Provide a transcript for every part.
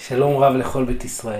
שלום רב לכל בית ישראל.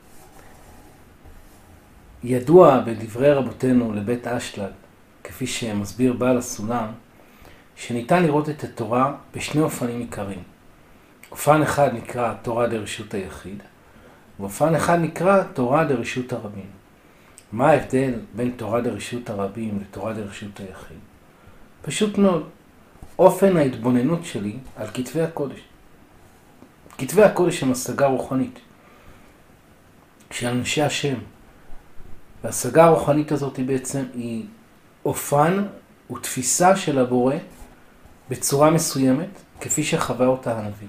ידוע בדברי רבותינו לבית אשלג, כפי שמסביר בעל הסולם, שניתן לראות את התורה בשני אופנים עיקריים. אופן אחד נקרא תורה דרשות היחיד, ואופן אחד נקרא תורה דרשות הרבים. מה ההבדל בין תורה דרשות הרבים לתורה דרשות היחיד? פשוט מאוד, אופן ההתבוננות שלי על כתבי הקודש. כתבי הקודש הם השגה רוחנית של אנשי השם. וההשגה הרוחנית הזאת בעצם היא אופן ותפיסה של הבורא בצורה מסוימת, כפי שחווה אותה הנביא.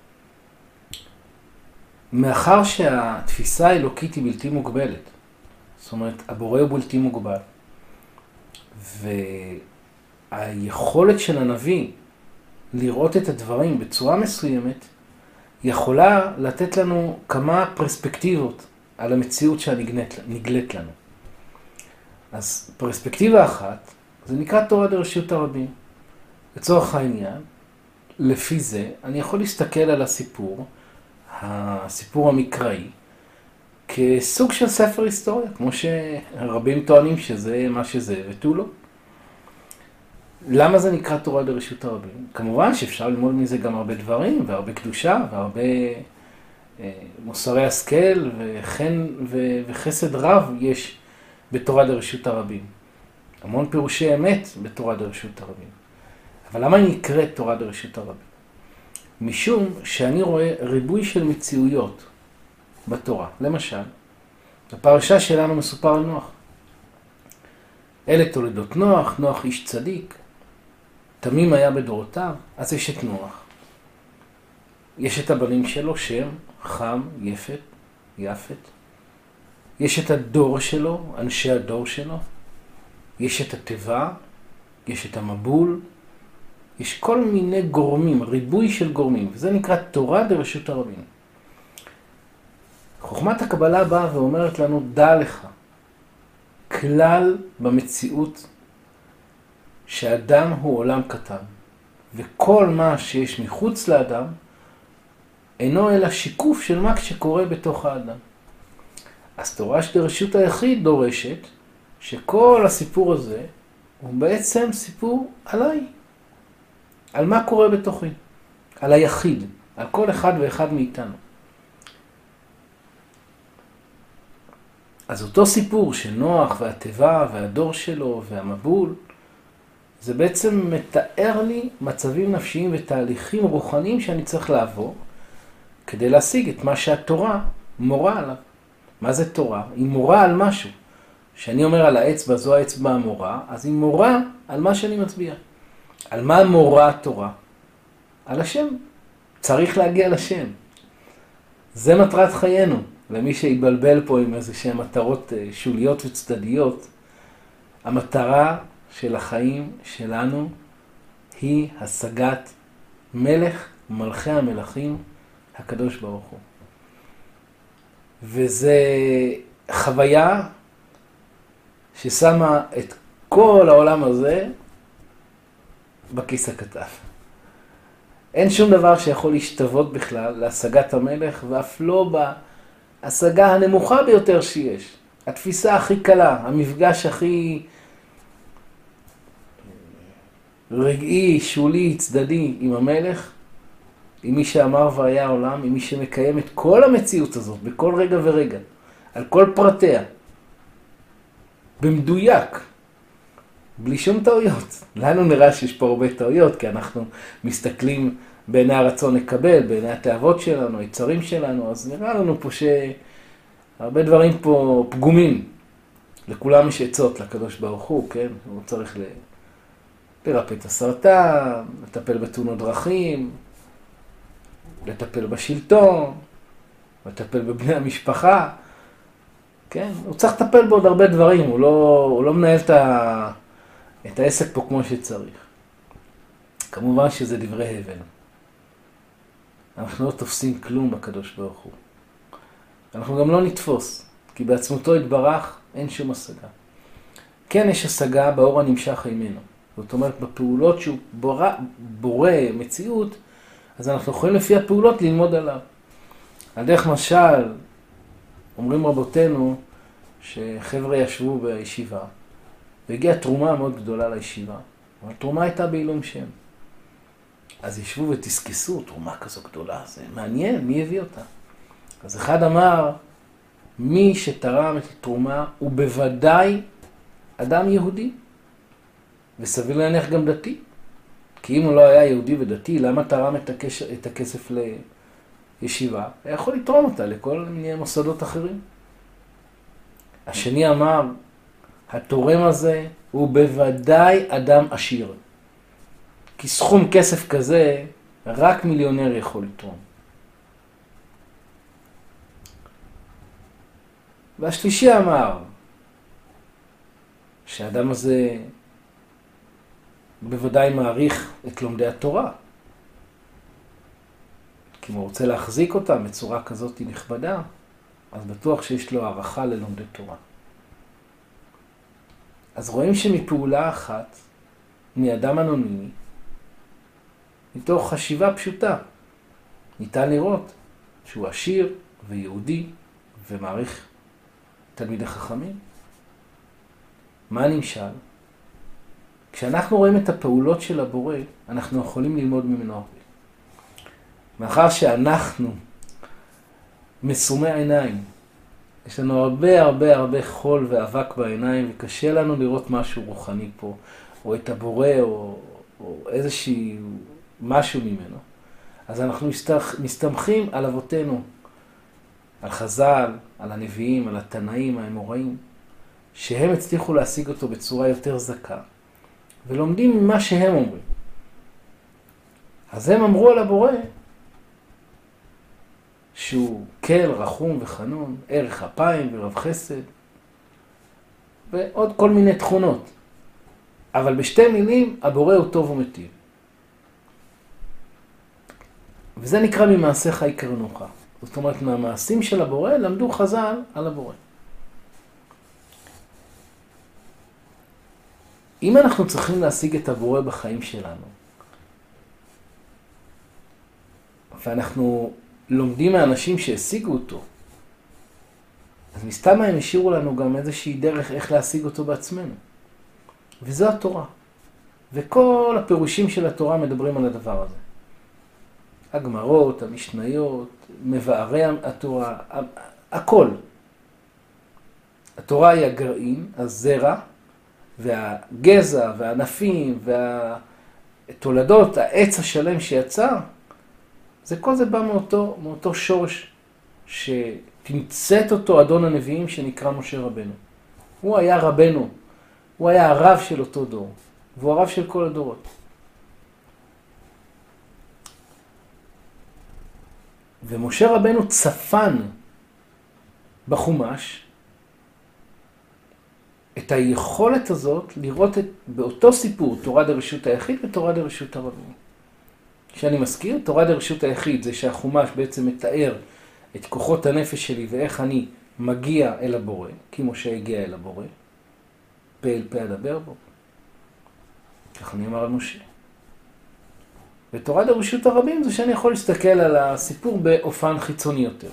מאחר שהתפיסה האלוקית היא בלתי מוגבלת, זאת אומרת, הבורא הוא בלתי מוגבל, והיכולת של הנביא לראות את הדברים בצורה מסוימת, יכולה לתת לנו כמה פרספקטיבות על המציאות שנגלית לנו. אז פרספקטיבה אחת, זה נקרא תורה דרשות הרבים. לצורך העניין, לפי זה, אני יכול להסתכל על הסיפור המקראי, כסוג של ספר היסטוריה, כמו שרבים טוענים שזה מה שזה ותו לא. למה זה נקרא תורה דרשות הרבים? כמובן שאפשר ללמוד מזה גם הרבה דברים, והרבה קדושה, והרבה מוסרי השכל, וחסד רב יש בתורה דרשות הרבים. המון פירושי אמת בתורה דרשות הרבים. אבל למה היא נקראת תורה דרשות הרבים? משום שאני רואה ריבוי של מציאויות בתורה. למשל, בפרשה שלנו מסופר על נוח. אלה תולדות נוח, נוח איש צדיק, תמים היה בדורותיו, אז יש את נוח. יש את הבנים שלו, שם, חם, יפת. יש את הדור שלו, אנשי הדור שלו. יש את התיבה, יש את המבול. יש כל מיני גורמים, ריבוי של גורמים, וזה נקרא תורה דרשות הרבים. חוכמת הקבלה באה ואומרת לנו, דע לך, כלל במציאות שאדם הוא עולם קטן, וכל מה שיש מחוץ לאדם אינו אלא שיקוף של מה שקורה בתוך האדם. אז תורה דרשות היחיד דורשת שכל הסיפור הזה הוא בעצם סיפור עליי, על מה קורה בתוכי, על היחיד, על כל אחד ואחד מאיתנו. אז אותו סיפור של נוח והתיבה והדור שלו והמבול, זה בעצם מתאר לי מצבים נפשיים ותהליכים רוחניים שאני צריך לעבור, כדי להשיג את מה שהתורה מורה עליו. מה זה תורה? היא מורה על משהו. שאני אומר על האצבע, זו האצבע המורה, אז היא מורה על מה שאני מצביע. על מה מורה התורה? על השם. צריך להגיע לשם. זה מטרת חיינו. למי שהתבלבל פה עם איזה שהן מטרות שוליות וצדדיות, המטרה של החיים שלנו היא השגת מלך מלכי המלכים הקדוש ברוך הוא. וזה חוויה ששמה את כל העולם הזה בכיס הכתף. אין שום דבר שיכול להשתוות בכלל להשגת המלך, ואף לא בהשגה הנמוכה ביותר שיש. התפיסה הכי קלה, המפגש הכי רגעי, שולי, צדדי עם המלך, עם מי שאמר והיה העולם, עם מי שמקיים את כל המציאות הזאת, בכל רגע ורגע, על כל פרטיה, במדויק, בלי שום טעויות. לנו נראה שיש פה הרבה טעויות, כי אנחנו מסתכלים בעיני הרצון לקבל, בעיני התאוות שלנו, היצרים שלנו, אז נראה לנו פה שהרבה דברים פה פגומים. לכולם יש עצות לקדוש ברוך הוא, כן? הוא צריך לרפא את הסרטן, לטפל בתאונות דרכים, לטפל בשלטון, לטפל בבני המשפחה, כן? הוא צריך לטפל בעוד הרבה דברים, הוא לא מנהל את העסק פה כמו שצריך. כמובן שזה דברי הבל. אנחנו לא תופסים כלום בקדוש ברוך הוא. אנחנו גם לא נתפוס, כי בעצמותו יתברך אין שום השגה. כן יש השגה באור הנמשך ממנו. זאת אומרת, בפעולות שהוא בורא מציאות, אז אנחנו יכולים לפי הפעולות ללמוד עליו. על דרך משל, אומרים רבותינו שחבר'ה ישבו בישיבה, והגיעה תרומה מאוד גדולה לישיבה, אבל התרומה הייתה בעילום שם. אז ישבו ותסכסו, תרומה כזו גדולה, זה מעניין, מי הביא אותה? אז אחד אמר, מי שתרם את התרומה הוא בוודאי אדם יהודי, וסביר להניח גם דתי. כי אם הוא לא היה יהודי ודתי, למה תרם את הכסף לישיבה? היה יכול לתרום אותה לכל מיני מוסדות אחרים. השני אמר, התורם הזה הוא בוודאי אדם עשיר. כי סכום כסף כזה, רק מיליונר יכול לתרום. והשלישי אמר, שהאדם הזה בוודאי מעריך את לומדי התורה. כי אם הוא רוצה להחזיק אותם בצורה כזאת נכבדה, אז בטוח שיש לו הערכה ללומדי תורה. אז רואים שמפעולה אחת, מאדם אנונימי, מתוך חשיבה פשוטה, ניתן לראות שהוא עשיר ויהודי ומעריך תלמידי חכמים. מה נמשל? כשאנחנו רואים את הפעולות של הבורא, אנחנו יכולים ללמוד ממנו הרבה. מאחר שאנחנו מסומי עיניים, יש לנו הרבה חול ואבק בעיניים, וקשה לנו לראות משהו רוחני פה, או את הבורא, או איזושהי משהו ממנו. אז אנחנו מסתמכים על אבותינו, על חז"ל, על הנביאים, על התנאים, האמוראים, שהם הצליחו להשיג אותו בצורה יותר זכה, ולומדים ממה שהם אומרים. אז הם אמרו על הבורא, שהוא קל, רחום וחנון, ערך אפיים ורב חסד, ועוד כל מיני תכונות. אבל בשתי מילים, הבורא הוא טוב ומטיב. וזה נקרא ממעשיך יקרנוך. זאת אומרת, מהמעשים של הבורא למדו חז"ל על הבורא. אם אנחנו צריכים להשיג את הבורא בחיים שלנו, ואנחנו לומדים מהאנשים שהשיגו אותו, אז מסתם הם השאירו לנו גם איזושהי דרך איך להשיג אותו בעצמנו. וזו התורה. וכל הפירושים של התורה מדברים על הדבר הזה. הגמרות, המשניות, מבארי התורה, הכל. התורה היא הגרעין, הזרע, והגזע, והענפים, והתולדות, העץ השלם שיצא, כל זה בא מאותו שורש שתמצאת אותו אדון הנביאים שנקרא משה רבנו. הוא היה רבנו, הוא היה הרב של אותו דור, והוא הרב של כל הדורות. ומשה רבנו צפן בחומש את היכולת הזאת לראות באותו סיפור, תורה דרשות היחיד ותורה דרשות הרבים. שאני מזכיר, תורה דרשות היחיד זה שהחומש בעצם מתאר את כוחות הנפש שלי ואיך אני מגיע אל הבורא, כי משה הגיע אל הבורא, פה אל פה אדבר בו. כך נאמר על משה. ותורה דרשות הרבים זה שאני יכול להסתכל על הסיפור באופן חיצוני יותר.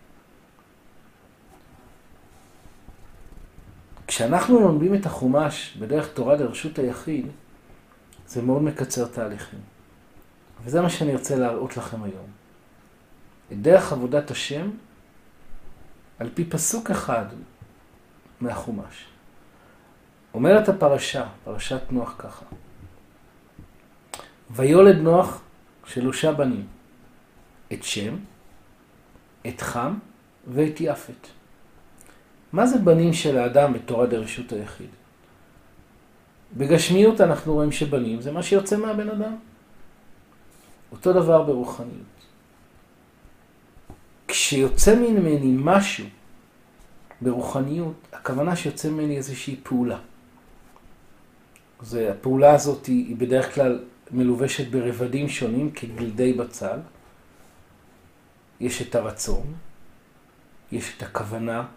כשאנחנו לומדים את החומש בדרך תורה דרשות היחיד, זה מאוד מקצר תהליכים. וזה מה שאני ארצה להראות לכם היום. את דרך עבודת השם על פי פסוק אחד מהחומש. אומרת הפרשה, פרשת נוח ככה. ויולד נוח 3 בנים, את שם, את חם ואת יפת. מה זה בנים של האדם בתורה דרשות היחיד? בגשמיות אנחנו רואים שבנים זה מה שיוצא מהבן אדם. אותו דבר ברוחניות. כשיוצא ממני משהו ברוחניות, הכוונה שיוצא ממני איזושהי פעולה. הפעולה הזאת היא בדרך כלל מלובשת ברבדים שונים כגלדי בצל. יש את הרצון, יש את הכוונה,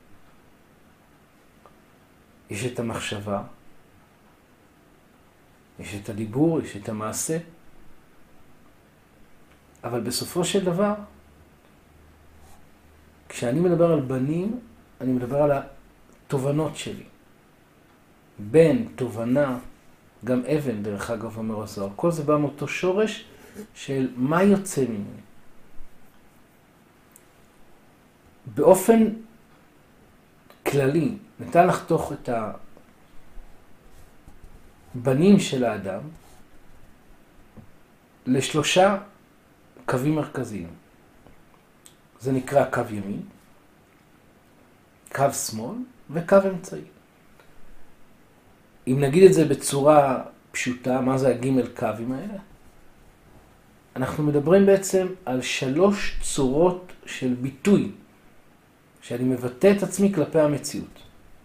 יש את המחשבה, יש את הדיבור, יש את המעשה. אבל בסופו של דבר, כשאני מדבר על בנים, אני מדבר על התובנות שלי. בן, תובנה, גם אבן, דרך אגב, אומר הזוהר. כל זה בא מאותו שורש של מה יוצא ממני. באופן כללי, ניתן לחתוך את הבנים של האדם לשלושה קווים מרכזיים. זה נקרא קו ימין, קו שמאל וקו אמצעי. אם נגיד את זה בצורה פשוטה, מה זה הגימל קווים האלה? אנחנו מדברים בעצם על 3 צורות של ביטוי, שאני מבטא את עצמי כלפי המציאות.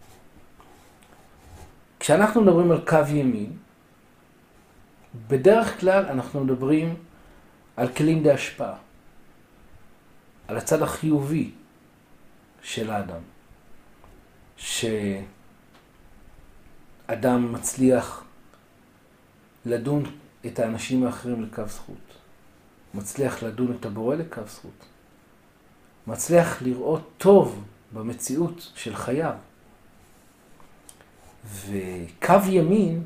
כשאנחנו מדברים על קו ימין, בדרך כלל אנחנו מדברים על כלים די השפעה, על הצד החיובי של האדם, שאדם מצליח לדון את האנשים האחרים לקו זכות, מצליח לדון את הבורא לקו זכות, מצליח לראות טוב במציאות של חייו. וקו ימין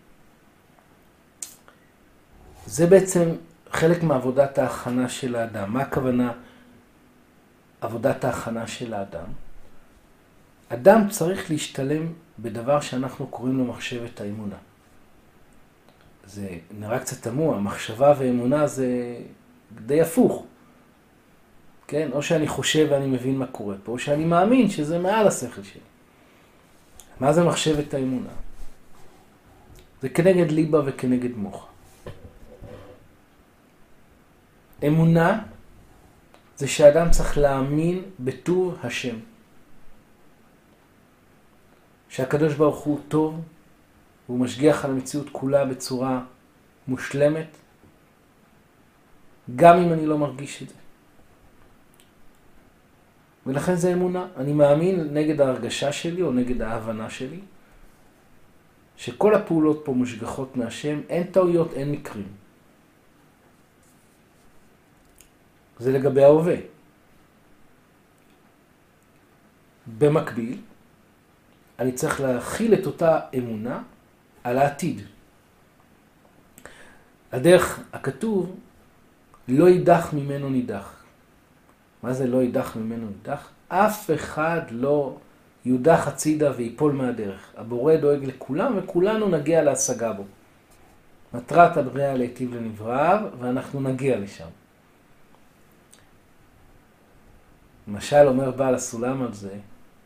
זה בעצם חלק מעבודת ההכנה של האדם. מה הכוונה עבודת ההכנה של האדם? אדם צריך להשתלם בדבר שאנחנו קוראים לו מחשבת האמונה. זה נראה קצת תמוה, מחשבה ואמונה זה די הפוך. כן? או שאני חושב ואני מבין מה קורה פה, או שאני מאמין שזה מעל השכל שלי. מה זה מחשבת האמונה? זה כנגד ליבה וכנגד מוח. אמונה זה שאדם צריך להאמין בטוב השם. שהקדוש ברוך הוא טוב, והוא משגיח על המציאות כולה בצורה מושלמת, גם אם אני לא מרגיש את זה. ולכן זה אמונה. אני מאמין נגד ההרגשה שלי או נגד ההבנה שלי, שכל הפעולות פה מושגחות מהשם, אין טעויות, אין מקרים. זה לגבי ההווה. במקביל, אני צריך להכיל את אותה אמונה על העתיד. הדרך הכתוב, לא יידח ממנו נידח. מה זה לא יידח ממנו נידח? אף אחד לא יודח הצידה ויפול מהדרך. הבורא דואג לכולם וכולנו נגיע להשגה בו. מטרת הבריאה להיטיב לנבראיו ואנחנו נגיע לשם. למשל אומר בעל הסולם על זה,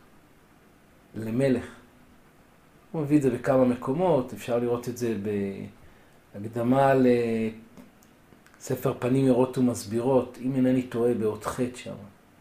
למלך. הוא מביא את זה בכמה מקומות, אפשר לראות את זה בהקדמה לספר פנים יראות ומסבירות, אם אינני טועה באות ח' שם.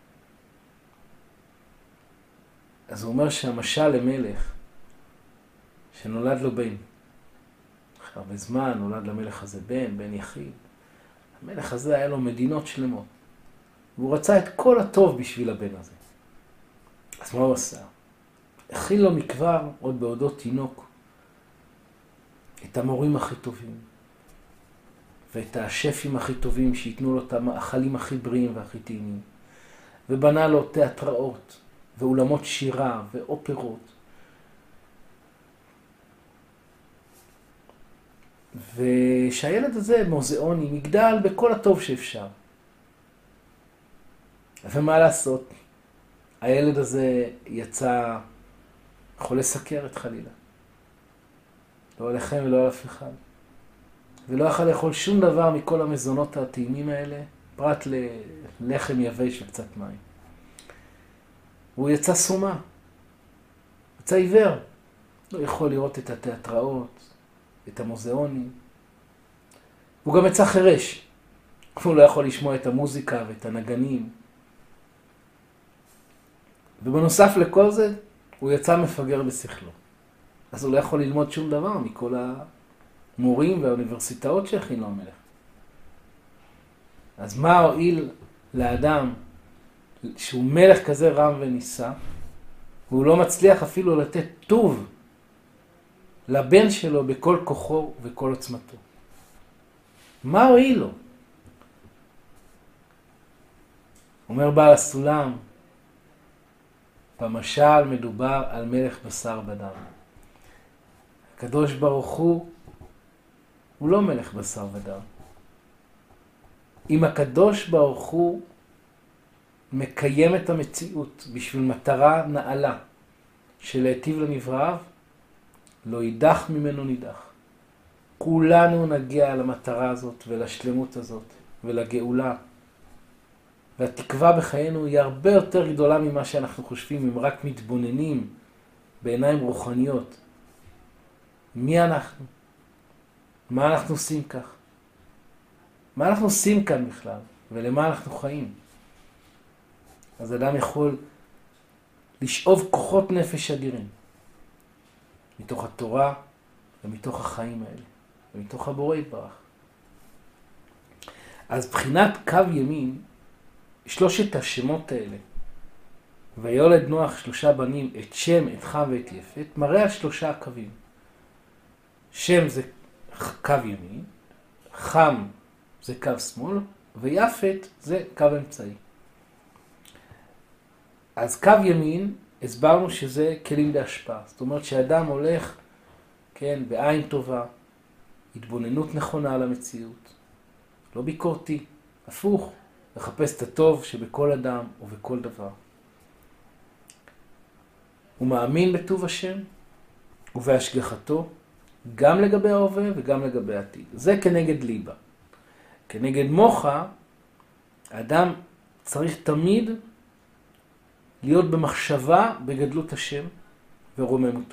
אז הוא אומר שהמשל למלך, שנולד לו בן, אחרי הרבה זמן נולד למלך הזה בן יחיד. המלך הזה היה לו מדינות שלמות. והוא רצה את כל הטוב בשביל הבן הזה. אז מה הוא עשה? הכין לו מכבר, עוד בעודו תינוק, את המורים הכי טובים, ואת השפים הכי טובים שיתנו לו את המאכלים הכי בריאים והכי טעימים. ובנה לו תיאטראות, ואולמות שירה, ואופרות. ושהילד הזה מוזיאוני, מגדל בכל הטוב שאפשר. ומה לעשות? הילד הזה יצא חולה סכרת חלילה. לא עליכם ולא על אף אחד. ולא יכול לאכול שום דבר מכל המזונות הטעימים האלה, פרט ללחם יבש וקצת מים. הוא יצא סומה. יצא עיוור. לא יכול לראות את התיאטראות, את המוזיאונים. הוא גם יצא חרש. הוא לא יכול לשמוע את המוזיקה ואת הנגנים. ובנוסף לכל זה, הוא יצא מפגר בשכלו. אז הוא לא יכול ללמוד שום דבר מכל המורים והאוניברסיטאות שהכין לו המלך. אז מה הועיל לאדם שהוא מלך כזה רם ונישא, והוא לא מצליח אפילו לתת טוב לבן שלו בכל כוחו וכל עוצמתו? מה הועיל לו? אומר בעל הסולם, במשל מדובר על מלך בשר ודם. הקדוש ברוך הוא לא מלך בשר ודם. אם הקדוש ברוך הוא מקיים את המציאות בשביל מטרה נעלה של להיטיב לנבראיו, לא יידח ממנו נידח. כולנו נגיע למטרה הזאת ולשלמות הזאת ולגאולה. והתקווה בחיינו היא הרבה יותר גדולה ממה שאנחנו חושבים, אם רק מתבוננים בעיניים רוחניות. מי אנחנו? מה אנחנו עושים כך? מה אנחנו עושים כאן בכלל? ולמה אנחנו חיים? אז אדם יכול לשאוב כוחות נפש אדירים מתוך התורה ומתוך החיים האלה ומתוך הבורא יתברך. אז בחינת קו ימין, שלושת השמות האלה, ויולד נוח 3 בנים, את שם, את חם ואת יפת, מראה על 3 הקווים. שם זה קו ימין, חם זה קו שמאל, ויפת זה קו אמצעי. אז קו ימין, הסברנו שזה כלים להשפעה. זאת אומרת שאדם הולך, כן, בעין טובה, התבוננות נכונה על המציאות, לא ביקורתי, הפוך, לחפש את הטוב שבכל אדם ובכל דבר. הוא מאמין בטוב השם ובהשגחתו, גם לגבי ההווה וגם לגבי העתיד. זה כנגד ליבה. כנגד מוחה, האדם צריך תמיד להיות במחשבה בגדלות השם ורוממותו.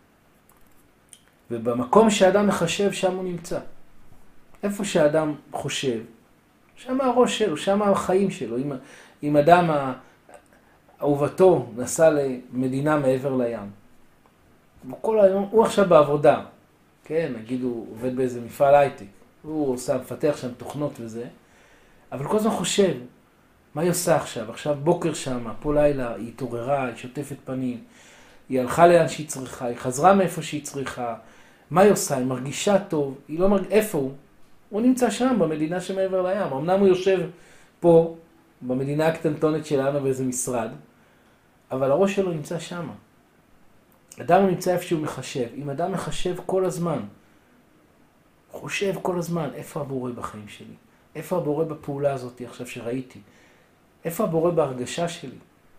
ובמקום שהאדם מחשב, שם הוא נמצא. איפה שהאדם חושב, שם הראש שלו, שם החיים שלו. אם אדם, אהובתו, נסע למדינה מעבר לים, כל היום, הוא עכשיו בעבודה, כן, נגיד הוא עובד באיזה מפעל הייטק, הוא עושה, מפתח שם תוכנות וזה, אבל כל הזמן חושב, מה היא עושה עכשיו? עכשיו בוקר שם, פה לילה, היא התעוררה, היא שוטפת פנים, היא הלכה לאן שהיא צריכה, היא חזרה מאיפה שהיא צריכה, מה היא עושה? היא מרגישה טוב, היא לא מרגישה, איפה הוא? הוא נמצא שם, במדינה שמעבר לים. אמנם הוא יושב פה, במדינה הקטנטונת שלנו באיזה משרד, אבל הראש שלו נמצא שם. אדם נמצא איפה שהוא מחשב. אם אדם מחשב כל הזמן, חושב כל הזמן, איפה הבורא בחיים שלי? איפה הבורא בפעולה הזאת עכשיו שראיתי? איפה הבורא בהרגשה שלי?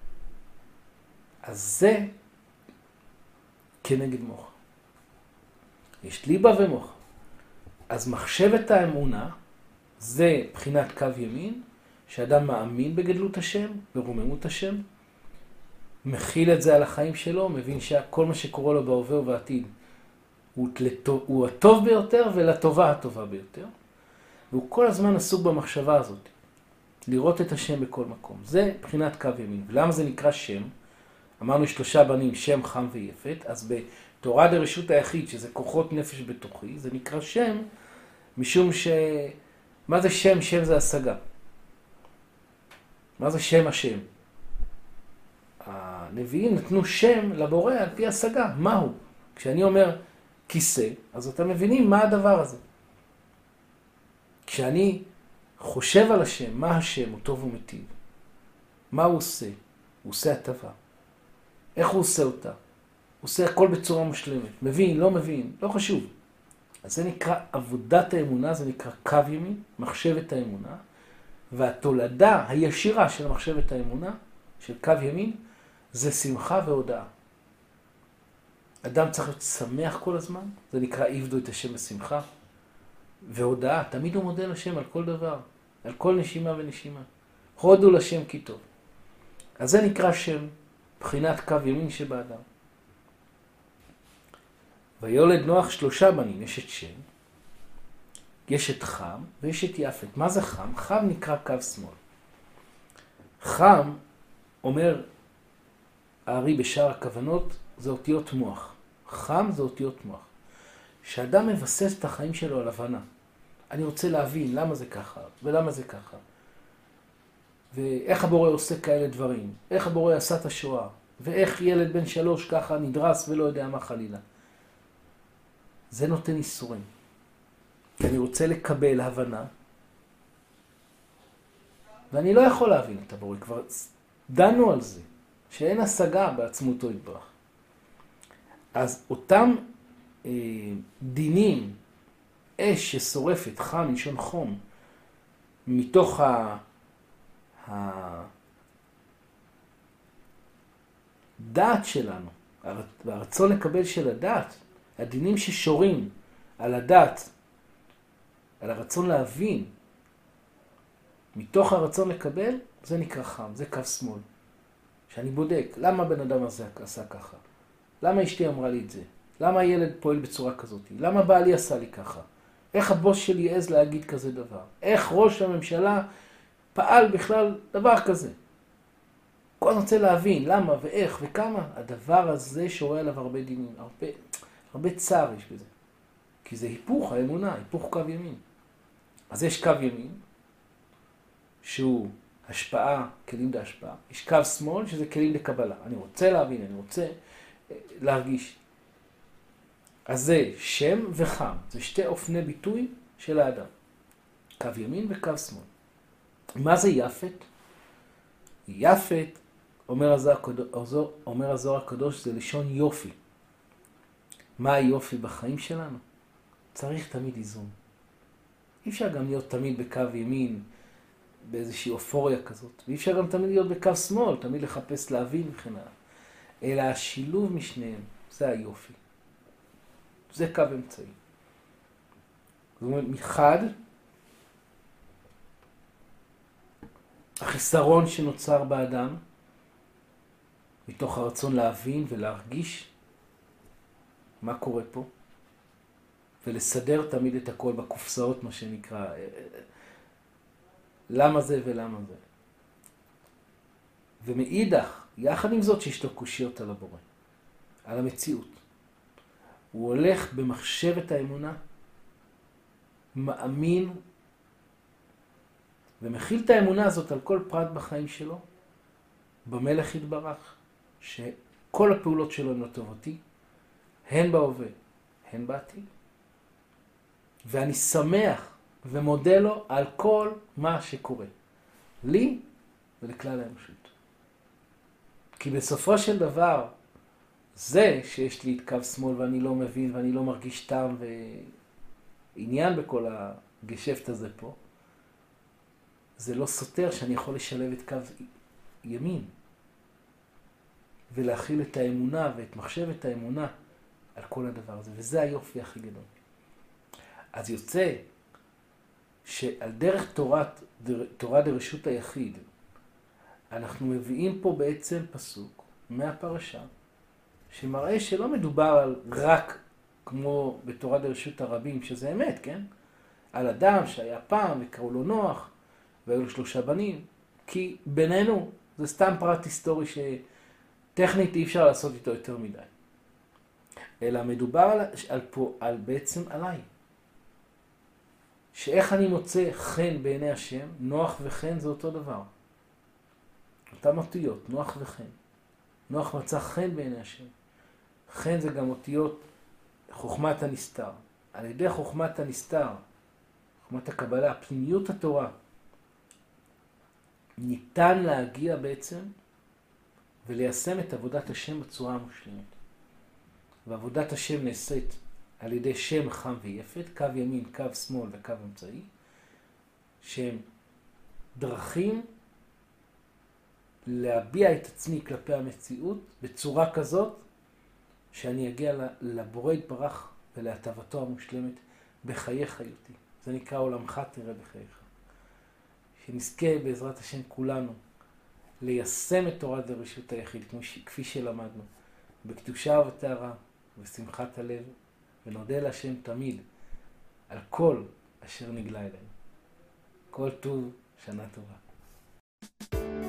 אז זה כנגד מוח. יש ליבה ומוח. אז מחשבת האמונה זה בחינת קו ימין, שאדם מאמין בגדלות השם, ברוממות השם, מכיל את זה על החיים שלו, מבין שכל מה שקורה לו בהווה ובעתיד הוא הטוב ביותר ולטובה הטובה ביותר. והוא כל הזמן עסוק במחשבה הזאת, לראות את השם בכל מקום. זה בחינת קו ימין. ולמה זה נקרא שם? אמרנו 3 בנים, שם, חם ויפת, אז בתורה דרשות היחיד, שזה כוחות נפש בתוכי, זה נקרא שם, משום מה זה שם? שם זה השגה. מה זה שם השם? הנביאים נתנו שם לבורא על פי השגה. מהו? כשאני אומר כיסא, אז אתם מבינים מה הדבר הזה. כשאני חושב על השם, מה השם? הוא טוב ומטיב. מה הוא עושה? הוא עושה הטבה. איך הוא עושה אותה? הוא עושה הכל בצורה מושלמת. מבין, לא מבין, לא חשוב. אז זה נקרא עבודת האמונה, זה נקרא קו ימין, מחשבת האמונה, והתולדה הישירה של מחשבת האמונה, של קו ימין, זה שמחה והודאה. אדם צריך להיות שמח כל הזמן, זה נקרא עבדו את השם בשמחה, והודאה, תמיד הוא מודה לשם על כל דבר, על כל נשימה ונשימה. הודו לשם כי טוב. אז זה נקרא שם, בחינת קו ימין שבאדם. ויולד נוח 3 בנים, יש את שם, יש את חם ויש את יפת. מה זה חם? חם נקרא קו שמאל. חם, אומר הארי בשאר הכוונות, זה אותיות מוח. חם זה אותיות מוח. שאדם מבסס את החיים שלו על הבנה. אני רוצה להבין למה זה ככה ולמה זה ככה. ואיך הבורא עושה כאלה דברים. איך הבורא עשה את השואה. ואיך ילד בן 3 ככה נדרס ולא יודע מה חלילה. זה נותן איסורים. כי אני רוצה לקבל הבנה, ואני לא יכול להבין את הבורא. כבר דנו על זה. שאין השגה בעצמותו יתברך. אז אותם דינים, אש ששורפת, חם, מלשון חום, מתוך הדעת שלנו, והרצון לקבל של הדעת, הדינים ששורים על הדעת, על הרצון להבין, מתוך הרצון לקבל, זה נקרא חם, זה קו שמאל. שאני בודק, למה בן אדם הזה עשה ככה? למה אשתי אמרה לי את זה? למה הילד פועל בצורה כזאת? למה בעלי עשה לי ככה? איך הבוס שלי עז להגיד כזה דבר? איך ראש הממשלה פעל בכלל דבר כזה? כל הזמן רוצה להבין למה ואיך וכמה. הדבר הזה שורה עליו הרבה דינים, הרבה צער יש בזה. כי זה היפוך האמונה, היפוך קו ימין. אז יש קו ימין, שהוא השפעה, כלים להשפעה. יש קו שמאל, שזה כלים לקבלה. אני רוצה להבין, אני רוצה להרגיש. אז זה שם וחם. זה שתי אופני ביטוי של האדם. קו ימין וקו שמאל. מה זה יפת? יפת, אומר הזוהר הקדוש, זה לשון יופי. מה היופי בחיים שלנו? צריך תמיד איזון. אי אפשר גם להיות תמיד בקו ימין, באיזושהי אופוריה כזאת. ואי אפשר גם תמיד להיות בקו שמאל, תמיד לחפש להבין וכן הלאה. אלא השילוב משניהם, זה היופי. זה קו אמצעי. זאת אומרת, מחד, החיסרון שנוצר באדם, מתוך הרצון להבין ולהרגיש מה קורה פה, ולסדר תמיד את הכל בקופסאות, מה שנקרא, למה זה ולמה זה. ומאידך, יחד עם זאת שיש לו קושיות על הבורא, על המציאות. הוא הולך במחשבת האמונה, מאמין, ומכיל את האמונה הזאת על כל פרט בחיים שלו, במלך יתברך, שכל הפעולות שלו הן לטובתי, הן בהווה, הן בעתיד. ואני שמח ומודה לו על כל מה שקורה, לי ולכלל האנושות. כי בסופו של דבר, זה שיש לי את קו שמאל ואני לא מבין ואני לא מרגיש טעם ועניין בכל הגשפט הזה פה, זה לא סותר שאני יכול לשלב את קו ימין ולהכיל את האמונה ואת מחשבת האמונה על כל הדבר הזה. וזה היופי הכי גדול. אז יוצא שעל דרך תורה דרשות היחיד, אנחנו מביאים פה בעצם פסוק מהפרשה, שמראה שלא מדובר על רק כמו בתורה דרשות הרבים, שזה אמת, כן? על אדם שהיה פעם וקראו לו נוח, והיו לו 3 בנים, כי בינינו זה סתם פרט היסטורי שטכנית אי אפשר לעשות איתו יותר מדי. אלא מדובר על בעצם עליי. שאיך אני מוצא חן בעיני השם, נוח וחן זה אותו דבר. אותם אותיות, נוח וחן. נוח מצא חן בעיני השם. חן זה גם אותיות חוכמת הנסתר. על ידי חוכמת הנסתר, חוכמת הקבלה, פנימיות התורה, ניתן להגיע בעצם וליישם את עבודת השם בצורה המושלמת. ועבודת השם נעשית על ידי שם חם ויפת, קו ימין, קו שמאל וקו אמצעי, שהם דרכים להביע את עצמי כלפי המציאות בצורה כזאת שאני אגיע לבורא יתברך ולהטבתו המושלמת בחיי חיותי. זה נקרא עולמך תראה בחייך. שנזכה בעזרת השם כולנו ליישם את תורת דרשות היחיד כפי שלמדנו, בקדושה ובטהרה ובשמחת הלב, ונודה להשם תמיד על כל אשר נגלה אלינו. כל טוב, שנה טובה.